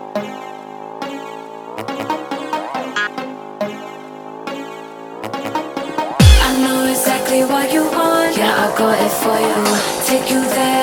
I know exactly what you want. Yeah, I got it for you. Take you there.